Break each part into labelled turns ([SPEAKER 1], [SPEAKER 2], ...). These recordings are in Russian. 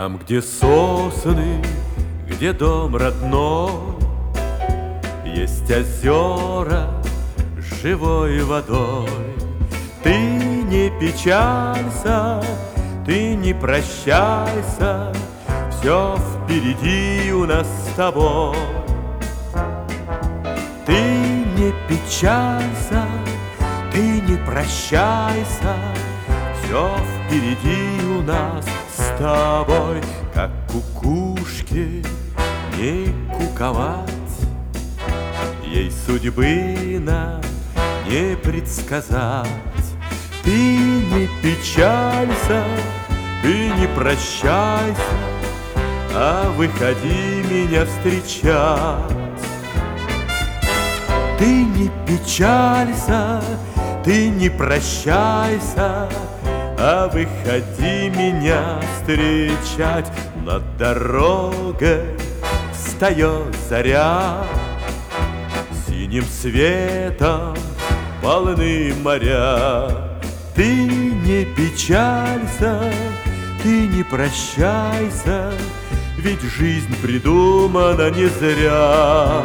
[SPEAKER 1] Там, где сосны, где дом родной, есть озера с живой водой. Ты не печалься, ты не прощайся, все впереди у нас с тобой. Ты не печалься, ты не прощайся, все впереди у нас с тобой. Как кукушке не куковать, ей судьбы нам не предсказать. Ты не печалься, ты не прощайся, а выходи меня встречать. Ты не печалься, ты не прощайся, а выходи меня встречать. Над дорогой встает заря, синим светом полны моря. Ты не печалься, ты не прощайся, ведь жизнь придумана не зря.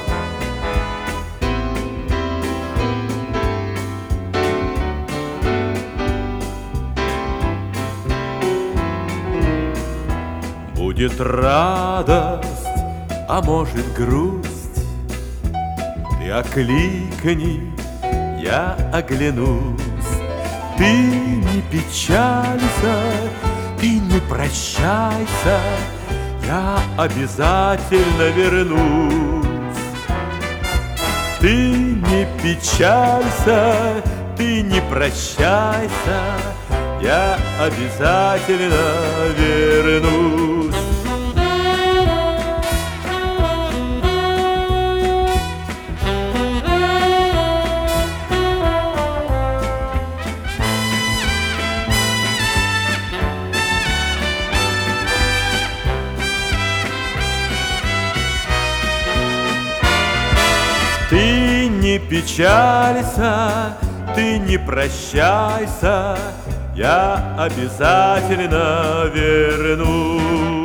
[SPEAKER 1] Будет радость, а может грусть, ты окликни, я оглянусь. Ты не печалься, ты не прощайся, я обязательно вернусь. Ты не печалься, ты не прощайся, я обязательно вернусь. Ты не печалься, ты не прощайся, я обязательно вернусь.